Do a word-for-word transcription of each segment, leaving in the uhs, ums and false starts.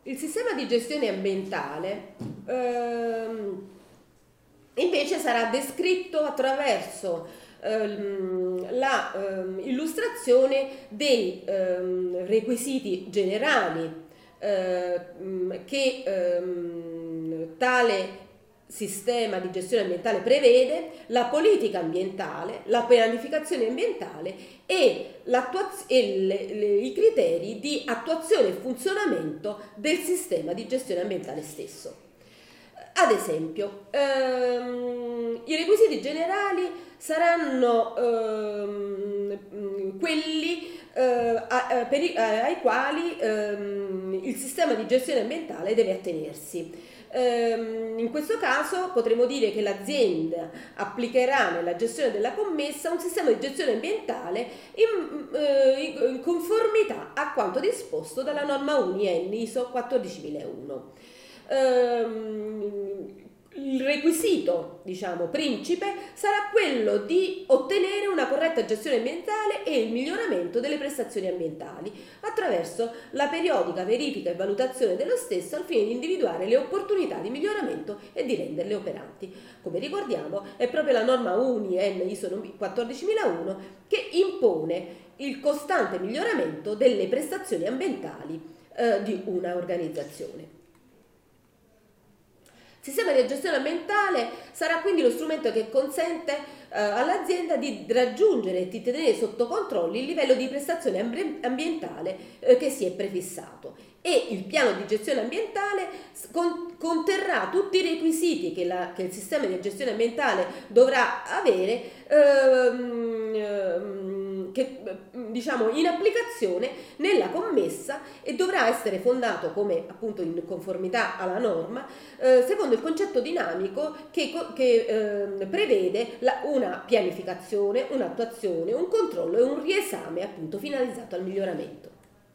il sistema di gestione ambientale ehm, invece sarà descritto attraverso ehm, la ehm, illustrazione dei ehm, requisiti generali ehm, che ehm, tale sistema di gestione ambientale prevede, la politica ambientale, la pianificazione ambientale e, e le, le, i criteri di attuazione e funzionamento del sistema di gestione ambientale stesso. Ad esempio, ehm, i requisiti generali saranno ehm, quelli eh, a, a, per i, a, ai quali ehm, il sistema di gestione ambientale deve attenersi. In questo caso potremo dire che l'azienda applicherà nella gestione della commessa un sistema di gestione ambientale in, eh, in conformità a quanto disposto dalla norma U N I N I S O quattordicimilauno. Ehm, il requisito, diciamo, principe sarà quello di ottenere una corretta gestione ambientale e il miglioramento delle prestazioni ambientali attraverso la periodica verifica e valutazione dello stesso al fine di individuare le opportunità di miglioramento e di renderle operanti. Come ricordiamo, è proprio la norma U N I N I S O quattordicimilauno che impone il costante miglioramento delle prestazioni ambientali eh, di una organizzazione. Il sistema di gestione ambientale sarà quindi lo strumento che consente eh, all'azienda di raggiungere e di tenere sotto controllo il livello di prestazione ambientale eh, che si è prefissato, e il piano di gestione ambientale con, conterrà tutti i requisiti che, la, che il sistema di gestione ambientale dovrà avere ehm, ehm, che, diciamo, in applicazione nella commessa, e dovrà essere fondato, come appunto in conformità alla norma, eh, secondo il concetto dinamico che, che eh, prevede la, una pianificazione, un'attuazione, un controllo e un riesame appunto finalizzato al miglioramento.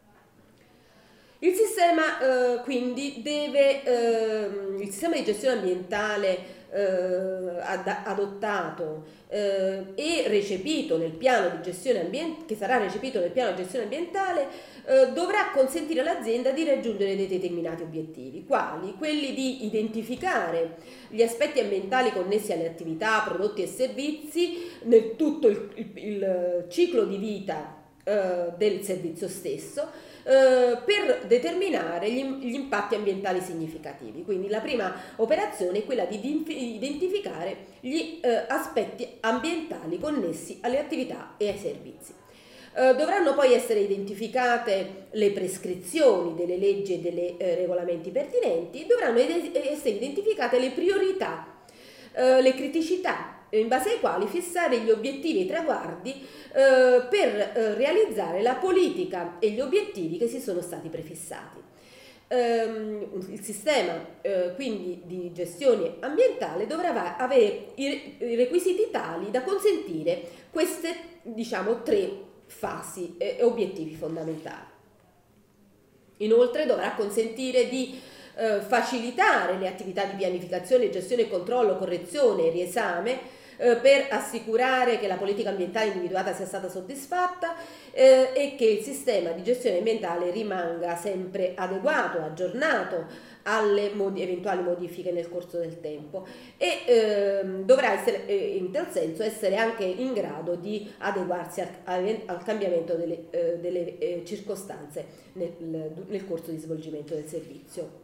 Il sistema eh, quindi deve, eh, il sistema di gestione ambientale eh, ad, adottato eh, e recepito nel piano di gestione ambientale, che sarà recepito nel piano di gestione ambientale, eh, dovrà consentire all'azienda di raggiungere dei determinati obiettivi, quali quelli di identificare gli aspetti ambientali connessi alle attività, prodotti e servizi nel tutto il, il, il ciclo di vita eh, del servizio stesso, per determinare gli, gli impatti ambientali significativi. Quindi la prima operazione è quella di identificare gli eh, aspetti ambientali connessi alle attività e ai servizi. Eh, dovranno poi essere identificate le prescrizioni delle leggi e dei eh, regolamenti pertinenti, dovranno ed- essere identificate le priorità, eh, le criticità, in base ai quali fissare gli obiettivi e i traguardi eh, per eh, realizzare la politica e gli obiettivi che si sono stati prefissati. Ehm, il sistema eh, quindi di gestione ambientale dovrà avere i, i requisiti tali da consentire queste, diciamo, tre fasi e eh, obiettivi fondamentali. Inoltre dovrà consentire di eh, facilitare le attività di pianificazione, gestione, controllo, correzione e riesame per assicurare che la politica ambientale individuata sia stata soddisfatta eh, e che il sistema di gestione ambientale rimanga sempre adeguato, aggiornato alle mod- eventuali modifiche nel corso del tempo, e eh, dovrà essere, eh, in tal senso, essere anche in grado di adeguarsi al, al, al cambiamento delle, eh, delle eh, circostanze nel, nel corso di svolgimento del servizio.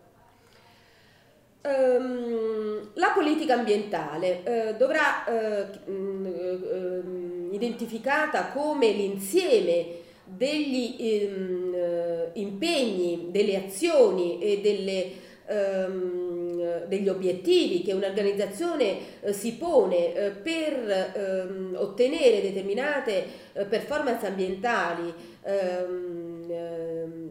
La politica ambientale eh, dovrà eh, mh, identificata come l'insieme degli ehm, impegni, delle azioni e delle, ehm, degli obiettivi che un'organizzazione eh, si pone eh, per ehm, ottenere determinate eh, performance ambientali. Ehm, ehm,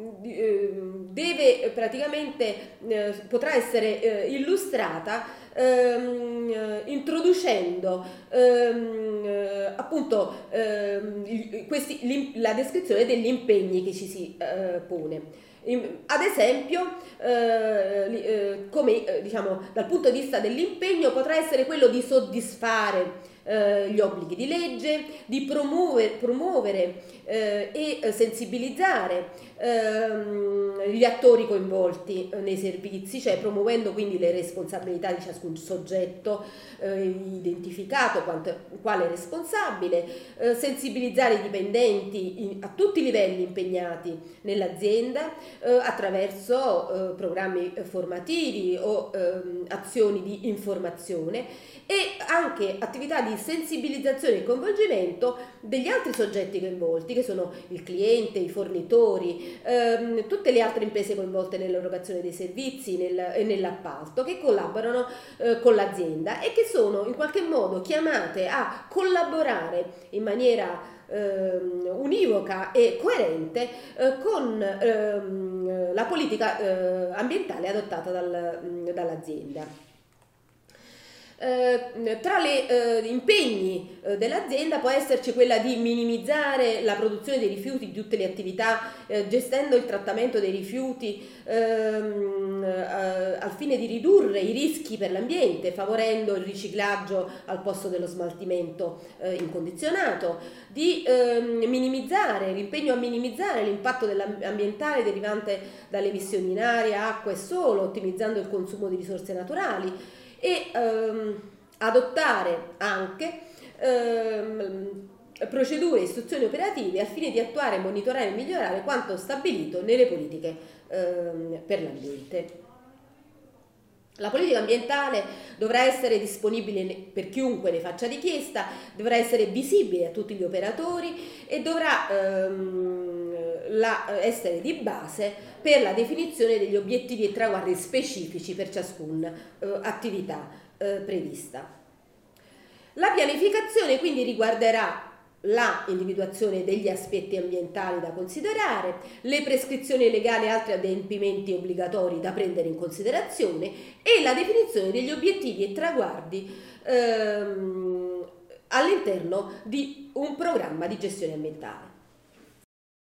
deve praticamente eh, potrà essere eh, illustrata ehm, introducendo ehm, eh, appunto ehm, questi, la descrizione degli impegni che ci si eh, pone. Ad esempio, eh, eh, come eh, diciamo, dal punto di vista dell'impegno potrà essere quello di soddisfare eh, gli obblighi di legge, di promuovere, promuovere eh, e sensibilizzare ehm, gli attori coinvolti nei servizi, cioè promuovendo quindi le responsabilità di ciascun soggetto eh, identificato quanto, quale responsabile, eh, sensibilizzare i dipendenti in, a tutti i livelli impegnati nell'azienda eh, attraverso eh, programmi formativi o eh, azioni di informazione e anche attività di sensibilizzazione e coinvolgimento degli altri soggetti coinvolti, che sono il cliente, i fornitori, ehm, tutte le altre imprese coinvolte nell'erogazione dei servizi nel, e nell'appalto, che collaborano eh, con l'azienda e che sono in qualche modo chiamate a collaborare in maniera ehm, univoca e coerente eh, con ehm, la politica eh, ambientale adottata dal, dall'azienda. Eh, tra gli eh, impegni eh, dell'azienda può esserci quella di minimizzare la produzione dei rifiuti di tutte le attività, eh, gestendo il trattamento dei rifiuti ehm, eh, al fine di ridurre i rischi per l'ambiente, favorendo il riciclaggio al posto dello smaltimento eh, incondizionato, di ehm, minimizzare l'impegno a minimizzare l'impatto ambientale derivante dalle emissioni in aria, acqua e suolo, ottimizzando il consumo di risorse naturali, e ehm, adottare anche ehm, procedure e istruzioni operative al fine di attuare, monitorare e migliorare quanto stabilito nelle politiche ehm, per l'ambiente. La politica ambientale dovrà essere disponibile per chiunque ne faccia richiesta, dovrà essere visibile a tutti gli operatori e dovrà ehm, la, essere di base per la definizione degli obiettivi e traguardi specifici per ciascuna eh, attività eh, prevista. La pianificazione quindi riguarderà la individuazione degli aspetti ambientali da considerare, le prescrizioni legali e altri adempimenti obbligatori da prendere in considerazione e la definizione degli obiettivi e traguardi ehm, all'interno di un programma di gestione ambientale.